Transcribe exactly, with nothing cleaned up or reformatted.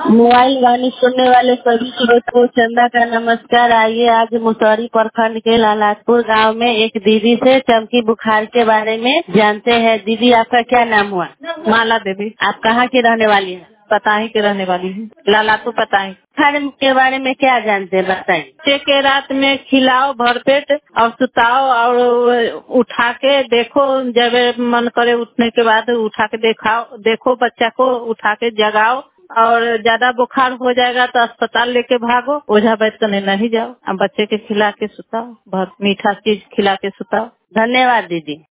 Mobile वाणी सुनने वाले सभी श्रोताओं को चंदा का नमस्कार। आइए आज मुसहरी प्रखंड के लालापुर गांव में एक दीदी से चमकी बुखार के बारे में जानते हैं। दीदी, आपका क्या नाम हुआ? माला देवी। आप कहाँ की रहने वाली हैं? पताही के रहने वाली है, लालापुर पताही। बुखार के बारे में क्या जानते हैं, बताइए। बच्चे के रात में खिलाओ भरपेट और सुताओ और उठा के देखो, जब मन करे उठने के बाद उठा के देखाओ, देखो बच्चा को उठा के जगाओ। और ज्यादा बुखार हो जाएगा तो अस्पताल लेके भागो, ओझा वैद्य करने नहीं जाओ। अब बच्चे के खिला के सुताओ, बहुत मीठा चीज खिला के सुताओ। धन्यवाद दीदी।